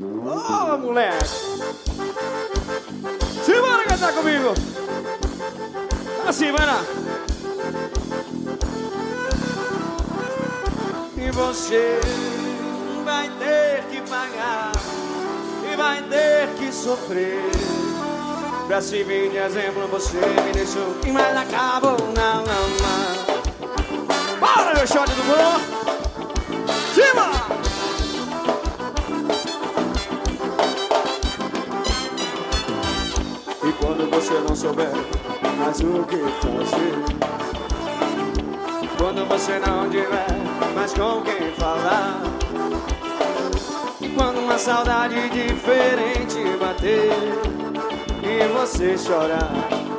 Ô, moleque! Simbora cantar comigo! Assim, vai lá! E você vai ter que pagar e vai ter que sofrer. Pra servir de exemplo, você me deixou e mais acabou na lama. Bora, meu shot do bom! Cima! E quando você não souber mais o que fazer, quando você não tiver mais com quem falar, quando uma saudade diferente bater e você chorar,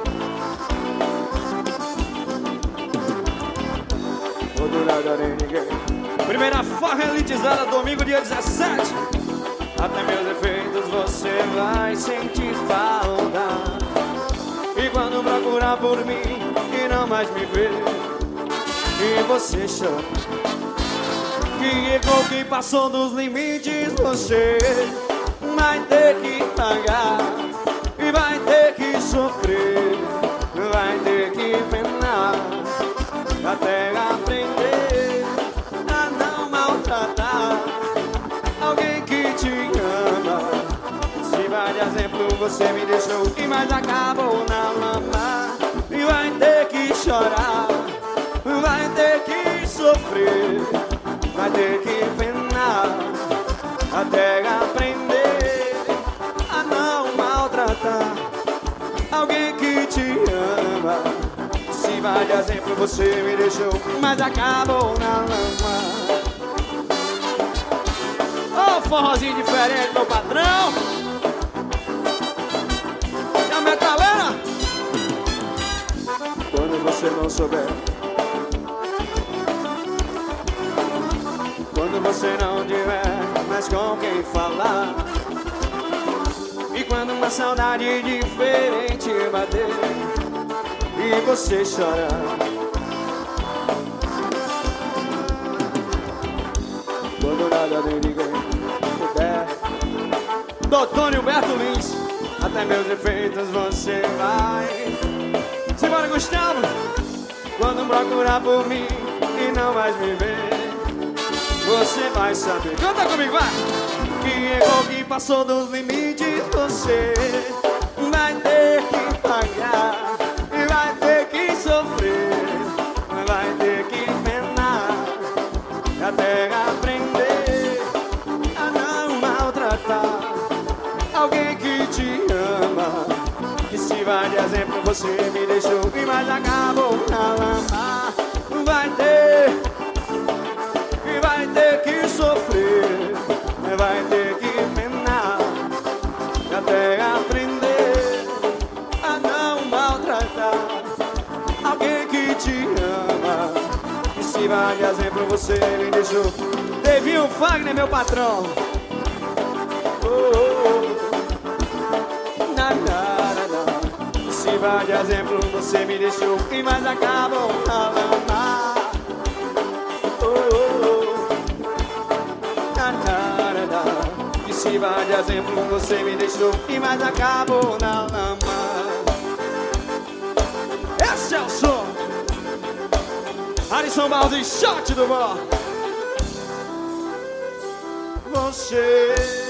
vou durar de ninguém. Primeira farra elitizada, domingo dia 17. Até meus efeitos você vai sentir falta. E quando procurar por mim e não mais me ver, e você chora, que errou, que passou dos limites, você vai ter que pagar e vai ter que sofrer, vai ter que penar até aprender a não maltratar alguém que te ama. Se vai de exemplo, você me deixou e mais acabou na lama. E vai ter que chorar, vai ter que sofrer, vai ter que penar até aprender a não maltratar alguém que te ama. Se vai de exemplo, você me deixou, mas acabou na lama. Ô, forrozinho diferente, meu patrão. E a metaleira? Quando você não souber, quando você não tiver mais com quem falar, e quando uma saudade diferente bater e você chorar, quando nada nem ninguém puder. Doutor Hilberto Lins, até meus defeitos você vai. Simbora, Gustavo! Quando procurar por mim e não mais me ver, você vai saber. Canta comigo, vai! Que errou, que passou dos limites, você vai ter que pagar e vai ter que sofrer, vai ter que penar até aprender a não maltratar alguém que te ama. E se vai de exemplo, você me deixou e mais acabou na lama. Vai ter que sofrer, vai ter que penar até aprender a não maltratar alguém que te ama. E se vai de exemplo, você me deixou. Devinho Fagner, meu patrão. Oh, oh, oh. Na, na, na, na. E se vai de exemplo, você me deixou e mais acabou na lama. Se vai de exemplo, você me deixou e mais acabou na lama. Esse é o som. Alisson Baldi, shot do bom. Você